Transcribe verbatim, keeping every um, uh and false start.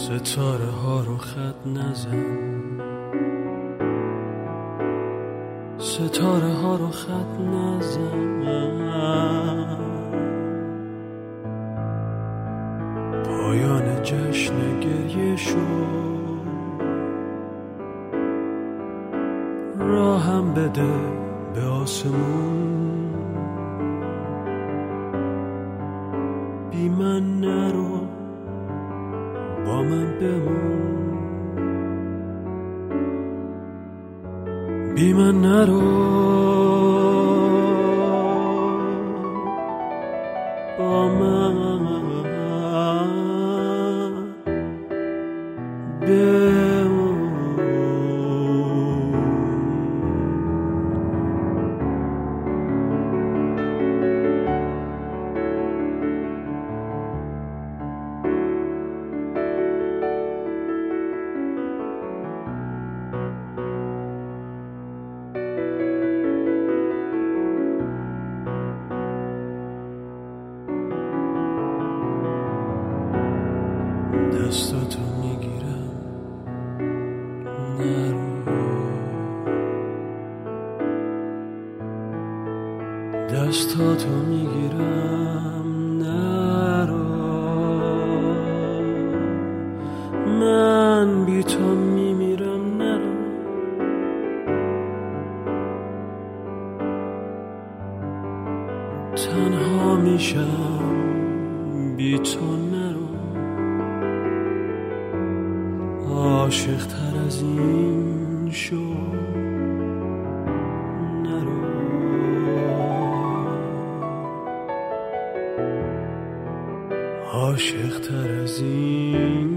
ستاره ها رو خط نزن، ستاره ها رو خط نزن، پایان جشن گریه شد، راهم بده به آسمون، بی من نرو با من بمون، بی من نرو با من بمون. دستاتو میگیرم نرو، دستاتو میگیرم نرو، من بی تو میمیرم نرو، تنها میشم بی تو نرو، عاشق تر از این شو نرو، عاشق تر از این